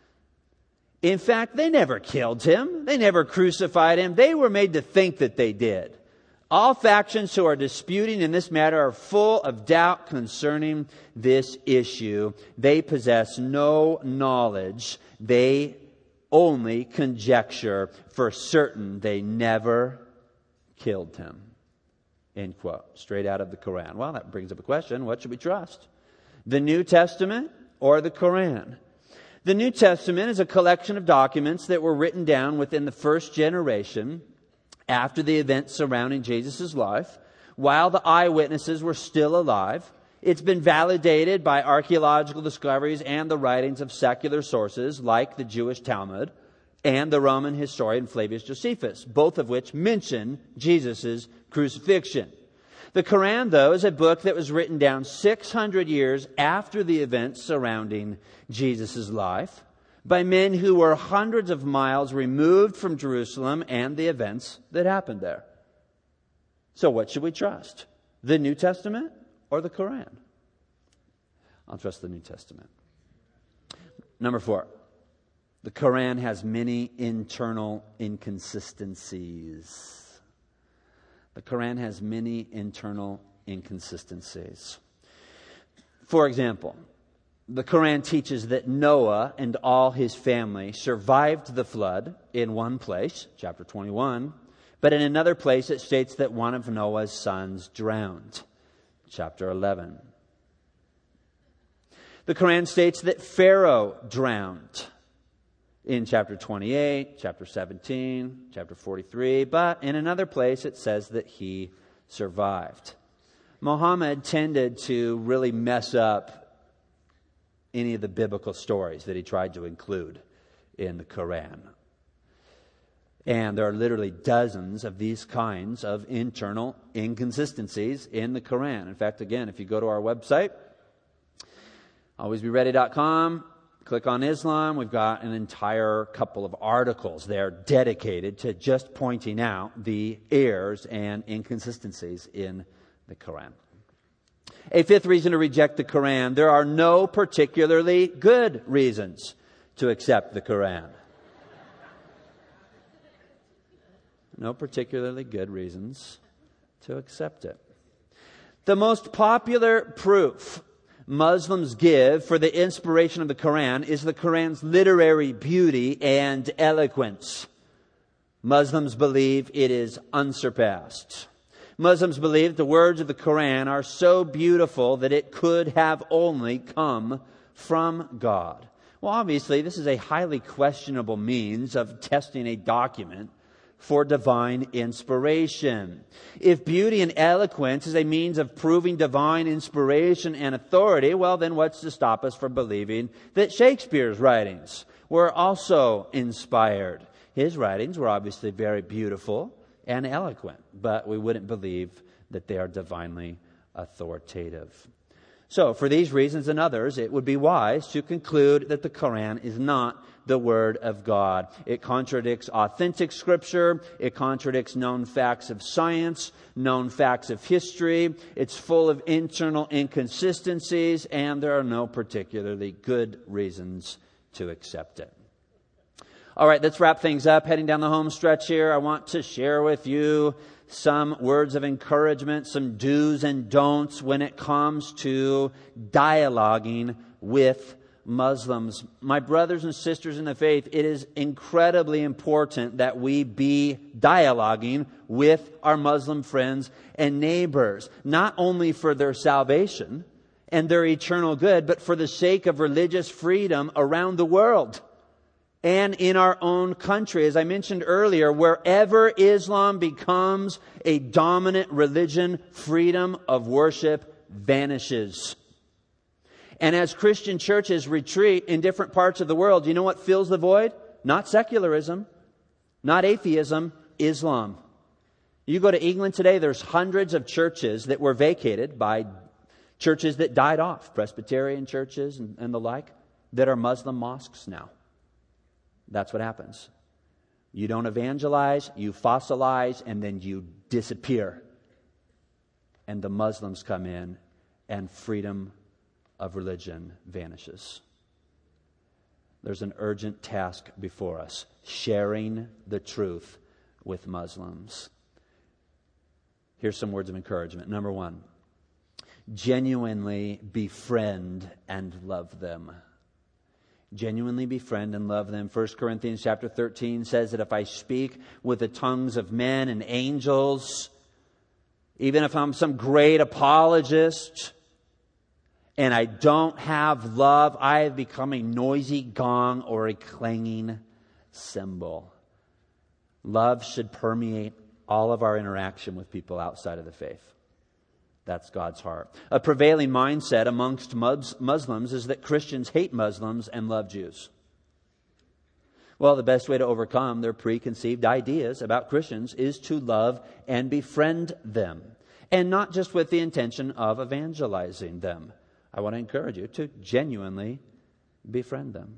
Speaker 2: In fact, they never killed him. They never crucified him. They were made to think that they did. All factions who are disputing in this matter are full of doubt concerning this issue. They possess no knowledge. They only conjecture. For certain, they never killed him. End quote. Straight out of the Quran. Well, that brings up a question. What should we trust? The New Testament or the Quran? The New Testament is a collection of documents that were written down within the first generation after the events surrounding Jesus' life, while the eyewitnesses were still alive. It's been validated by archaeological discoveries and the writings of secular sources like the Jewish Talmud and the Roman historian Flavius Josephus, both of which mention Jesus' crucifixion. The Quran, though, is a book that was written down six hundred years after the events surrounding Jesus' life by men who were hundreds of miles removed from Jerusalem and the events that happened there. So what should we trust? The New Testament or the Quran? I'll trust the New Testament. Number four, the Quran has many internal inconsistencies. The Quran has many internal inconsistencies. For example, the Quran teaches that Noah and all his family survived the flood in one place, chapter twenty-one, but in another place it states that one of Noah's sons drowned, chapter eleven. The Quran states that Pharaoh drowned in chapter twenty-eight, chapter seventeen, chapter forty-three, but in another place it says that he survived. Muhammad tended to really mess up any of the biblical stories that he tried to include in the Quran. And there are literally dozens of these kinds of internal inconsistencies in the Quran. In fact, again, if you go to our website, always be ready dot com, click on Islam, we've got an entire couple of articles there dedicated to just pointing out the errors and inconsistencies in the Quran. A fifth reason to reject the Quran: there are no particularly good reasons to accept the Quran. No particularly good reasons to accept it. The most popular proof Muslims give for the inspiration of the Quran is the Quran's literary beauty and eloquence. Muslims believe it is unsurpassed. Muslims believe the words of the Quran are so beautiful that it could have only come from God. Well, obviously, this is a highly questionable means of testing a document for divine inspiration. If beauty and eloquence is a means of proving divine inspiration and authority, well, then what's to stop us from believing that Shakespeare's writings were also inspired? His writings were obviously very beautiful and eloquent, but we wouldn't believe that they are divinely authoritative. So, for these reasons and others, it would be wise to conclude that the Quran is not the Word of God. It contradicts authentic Scripture. It contradicts known facts of science, known facts of history. It's full of internal inconsistencies, and there are no particularly good reasons to accept it. All right, let's wrap things up. Heading down the home stretch here, I want to share with you some words of encouragement, some do's and don'ts when it comes to dialoguing with Muslims. My brothers and sisters in the faith, it is incredibly important that we be dialoguing with our Muslim friends and neighbors, not only for their salvation and their eternal good, but for the sake of religious freedom around the world and in our own country. As I mentioned earlier, wherever Islam becomes a dominant religion, freedom of worship vanishes. And as Christian churches retreat in different parts of the world, you know what fills the void? Not secularism, not atheism, Islam. You go to England today, there's hundreds of churches that were vacated by churches that died off, Presbyterian churches and, and the like, that are Muslim mosques now. That's what happens. You don't evangelize, you fossilize, and then you disappear. And the Muslims come in, and freedom of religion vanishes. There's an urgent task before us: sharing the truth with Muslims. Here's some words of encouragement. Number one, genuinely befriend and love them. Genuinely befriend and love them. First Corinthians chapter thirteen says that if I speak with the tongues of men and angels, even if I'm some great apologist, and I don't have love, I have become a noisy gong or a clanging cymbal. Love should permeate all of our interaction with people outside of the faith. That's God's heart. A prevailing mindset amongst Muslims is that Christians hate Muslims and love Jews. Well, the best way to overcome their preconceived ideas about Christians is to love and befriend them. And not just with the intention of evangelizing them. I want to encourage you to genuinely befriend them.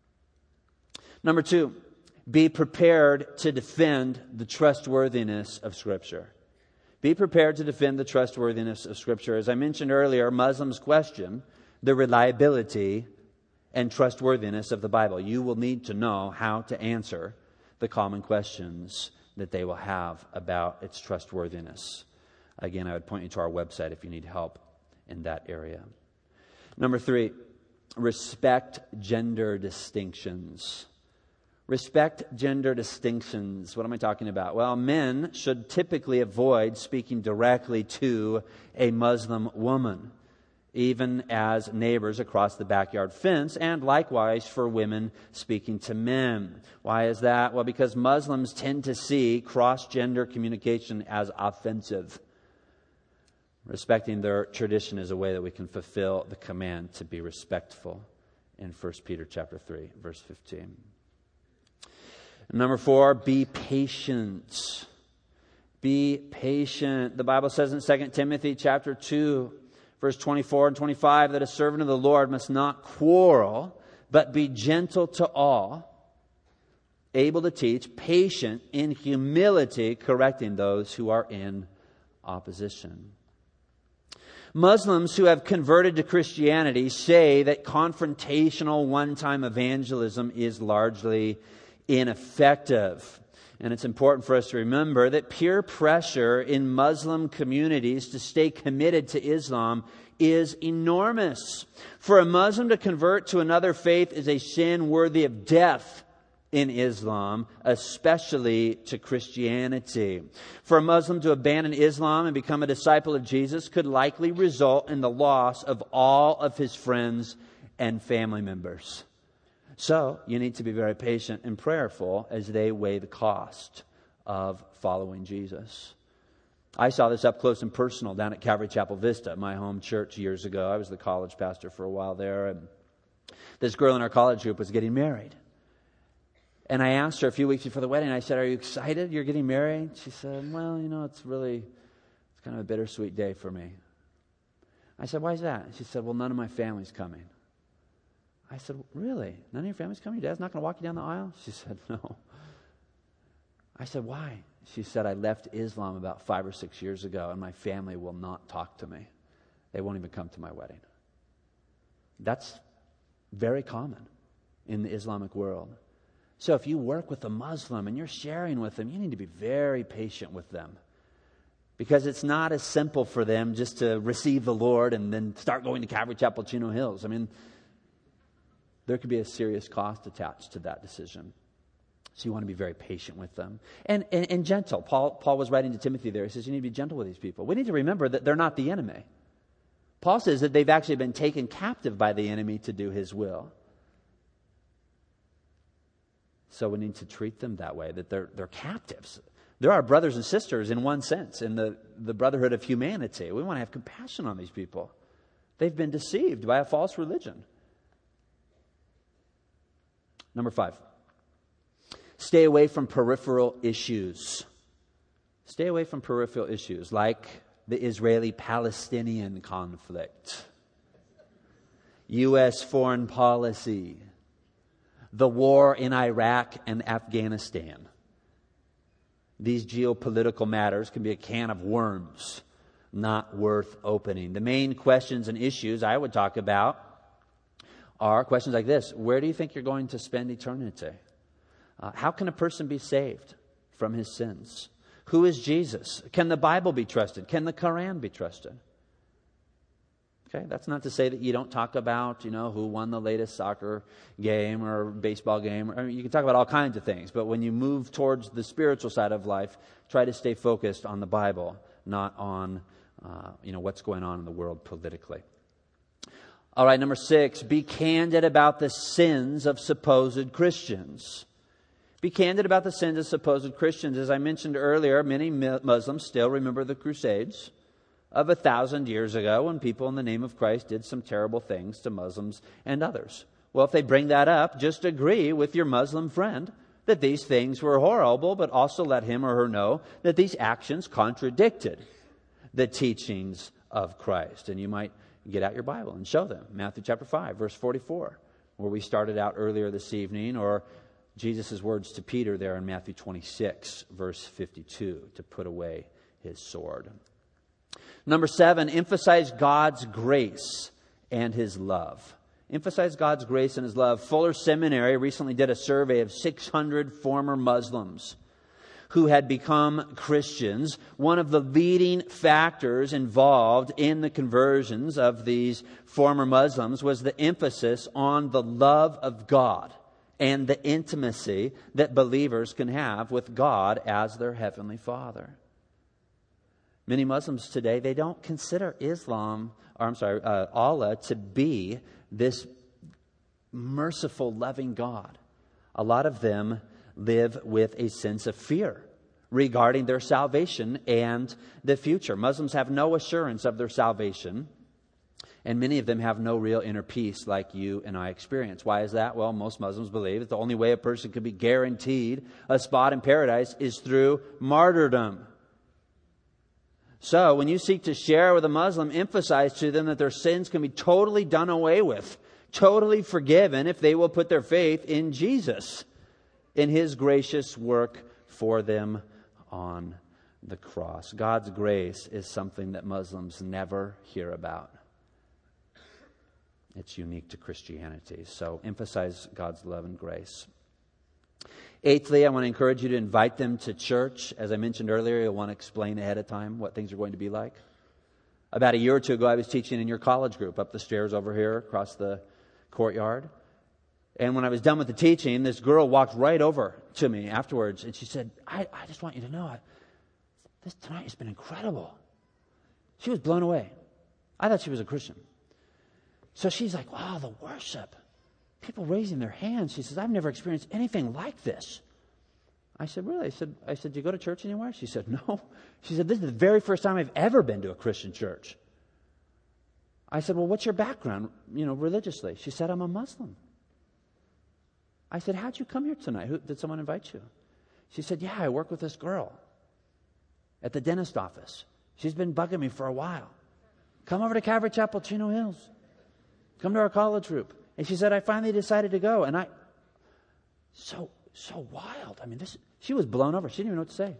Speaker 2: Number two, be prepared to defend the trustworthiness of Scripture. Be prepared to defend the trustworthiness of Scripture. As I mentioned earlier, Muslims question the reliability and trustworthiness of the Bible. You will need to know how to answer the common questions that they will have about its trustworthiness. Again, I would point you to our website if you need help in that area. Number three, respect gender distinctions. Respect gender distinctions. What am I talking about? Well, men should typically avoid speaking directly to a Muslim woman, even as neighbors across the backyard fence, and likewise for women speaking to men. Why is that? Well, because Muslims tend to see cross-gender communication as offensive. Respecting their tradition is a way that we can fulfill the command to be respectful in First Peter chapter three, verse fifteen. Number four, be patient. Be patient. The Bible says in Second Timothy chapter two, verse twenty-four and twenty-five, that a servant of the Lord must not quarrel, but be gentle to all, able to teach, patient in humility, correcting those who are in opposition. Muslims who have converted to Christianity say that confrontational one-time evangelism is largely ineffective. And it's important for us to remember that peer pressure in Muslim communities to stay committed to Islam is enormous. For a Muslim to convert to another faith is a sin worthy of death in Islam, especially to Christianity. For a Muslim to abandon Islam and become a disciple of Jesus could likely result in the loss of all of his friends and family members. So, you need to be very patient and prayerful as they weigh the cost of following Jesus. I saw this up close and personal down at Calvary Chapel Vista, my home church, years ago. I was the college pastor for a while there, and this girl in our college group was getting married. And I asked her a few weeks before the wedding, I said, "Are you excited you're getting married?" She said, "Well, you know, it's really, it's kind of a bittersweet day for me." I said, "Why is that?" She said, "Well, none of my family's coming." I said, "Really? None of your family's coming? Your dad's not going to walk you down the aisle?" She said, "No." I said, "Why?" She said, "I left Islam about five or six years ago, and my family will not talk to me. They won't even come to my wedding." That's very common in the Islamic world. So if you work with a Muslim and you're sharing with them, you need to be very patient with them. Because it's not as simple for them just to receive the Lord and then start going to Calvary Chapel, Chino Hills. I mean, there could be a serious cost attached to that decision. So you want to be very patient with them. And, and, and gentle. Paul, Paul was writing to Timothy there. He says, you need to be gentle with these people. We need to remember that they're not the enemy. Paul says that they've actually been taken captive by the enemy to do his will. So we need to treat them that way, that they're they're captives. They're our brothers and sisters in one sense, in the, the brotherhood of humanity. We want to have compassion on these people. They've been deceived by a false religion. Number five, stay away from peripheral issues. Stay away from peripheral issues like the Israeli-Palestinian conflict, U S foreign policy, the war in Iraq and Afghanistan. These geopolitical matters can be a can of worms, not worth opening. The main questions and issues I would talk about are questions like this. Where do you think you're going to spend eternity? Uh, how can a person be saved from his sins? Who is Jesus? Can the Bible be trusted? Can the Quran be trusted? Okay, that's not to say that you don't talk about, you know, who won the latest soccer game or baseball game. I mean, you can talk about all kinds of things, but when you move towards the spiritual side of life, try to stay focused on the Bible, not on, uh, you know, what's going on in the world politically. All right, number six, be candid about the sins of supposed Christians. Be candid about the sins of supposed Christians. As I mentioned earlier, many Muslims still remember the Crusades of a thousand years ago when people in the name of Christ did some terrible things to Muslims and others. Well, if they bring that up, just agree with your Muslim friend that these things were horrible, but also let him or her know that these actions contradicted the teachings of Christ. And you might get out your Bible and show them. Matthew chapter five, verse forty-four, where we started out earlier this evening, or Jesus' words to Peter there in Matthew twenty-six, verse fifty-two, to put away his sword. Number seven, emphasize God's grace and His love. Emphasize God's grace and His love. Fuller Seminary recently did a survey of six hundred former Muslims who had become Christians. One of the leading factors involved in the conversions of these former Muslims was the emphasis on the love of God and the intimacy that believers can have with God as their Heavenly Father. Many Muslims today, they don't consider Islam, or I'm sorry, uh, Allah to be this merciful, loving God. A lot of them live with a sense of fear regarding their salvation and the future. Muslims have no assurance of their salvation, and many of them have no real inner peace like you and I experience. Why is that? Well, most Muslims believe that the only way a person could be guaranteed a spot in paradise is through martyrdom. So, when you seek to share with a Muslim, emphasize to them that their sins can be totally done away with, totally forgiven if they will put their faith in Jesus, in His gracious work for them on the cross. God's grace is something that Muslims never hear about. It's unique to Christianity. So, emphasize God's love and grace. Eighthly, I want to encourage you to invite them to church. As I mentioned earlier, you'll want to explain ahead of time what things are going to be like. About a year or two ago, I was teaching in your college group up the stairs over here across the courtyard. And when I was done with the teaching, this girl walked right over to me afterwards. And she said, I, I just want you to know, I, this tonight has been incredible. She was blown away. I thought she was a Christian. So she's like, wow, the worship. People raising their hands. She says, I've never experienced anything like this. I said, really? I said, I said, do you go to church anywhere? She said, no. She said, this is the very first time I've ever been to a Christian church. I said, well, what's your background, you know, religiously? She said, I'm a Muslim. I said, how'd you come here tonight? Who, did someone invite you? She said, yeah, I work with this girl at the dentist office. She's been bugging me for a while. Come over to Calvary Chapel, Chino Hills. Come to our college group. And she said, I finally decided to go. And I, so, so wild. I mean, this, she was blown over. She didn't even know what to say.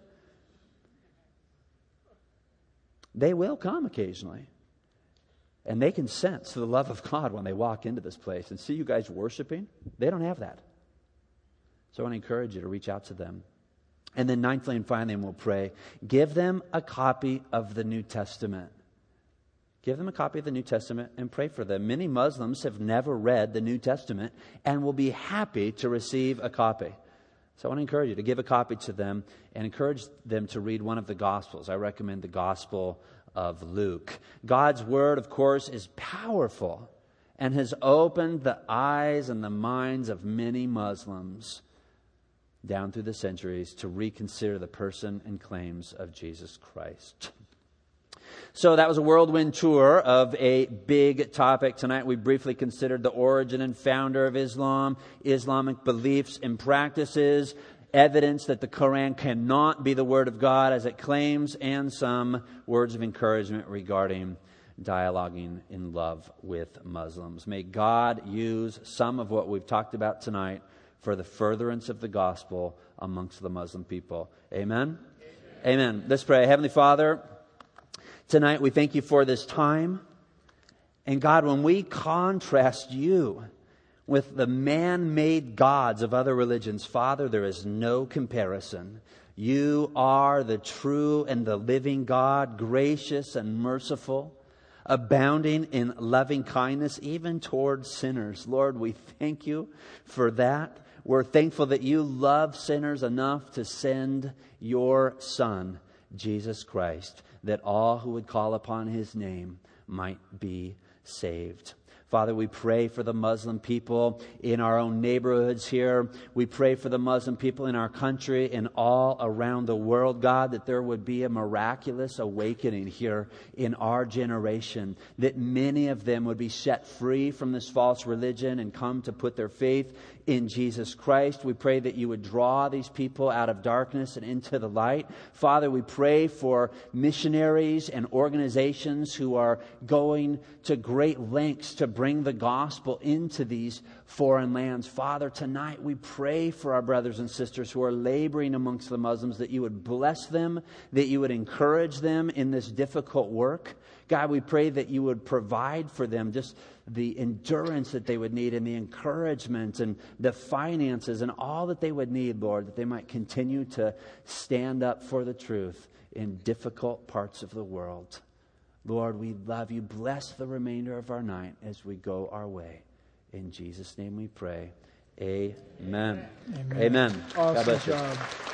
Speaker 2: They will come occasionally. And they can sense the love of God when they walk into this place and see you guys worshiping. They don't have that. So I want to encourage you to reach out to them. And then ninthly and finally, and we'll pray, give them a copy of the New Testament. Give them a copy of the New Testament and pray for them. Many Muslims have never read the New Testament and will be happy to receive a copy. So I want to encourage you to give a copy to them and encourage them to read one of the Gospels. I recommend the Gospel of Luke. God's Word, of course, is powerful and has opened the eyes and the minds of many Muslims down through the centuries to reconsider the person and claims of Jesus Christ. So that was a whirlwind tour of a big topic. Tonight we briefly considered the origin and founder of Islam, Islamic beliefs and practices, evidence that the Quran cannot be the Word of God as it claims, and some words of encouragement regarding dialoguing in love with Muslims. May God use some of what we've talked about tonight for the furtherance of the gospel amongst the Muslim people. Amen? Amen. Amen. Let's pray. Heavenly Father, tonight we thank you for this time. And God, when we contrast you with the man-made gods of other religions, Father, there is no comparison. You are the true and the living God, gracious and merciful, abounding in loving kindness even towards sinners. Lord, we thank you for that. We're thankful that you love sinners enough to send your Son, Jesus Christ, that all who would call upon His name might be saved. Father, we pray for the Muslim people in our own neighborhoods here. We pray for the Muslim people in our country and all around the world, God, that there would be a miraculous awakening here in our generation, that many of them would be set free from this false religion and come to put their faith in Jesus Christ. We pray that you would draw these people out of darkness and into the light. Father, we pray for missionaries and organizations who are going to great lengths to bring the gospel into these foreign lands. Father, tonight we pray for our brothers and sisters who are laboring amongst the Muslims, that you would bless them, that you would encourage them in this difficult work. God, we pray that you would provide for them just the endurance that they would need and the encouragement and the finances and all that they would need, Lord, that they might continue to stand up for the truth in difficult parts of the world. Lord, we love you. Bless the remainder of our night as we go our way. In Jesus' name we pray. Amen.
Speaker 1: Amen.
Speaker 2: Amen.
Speaker 1: Awesome
Speaker 2: God bless you.
Speaker 1: job.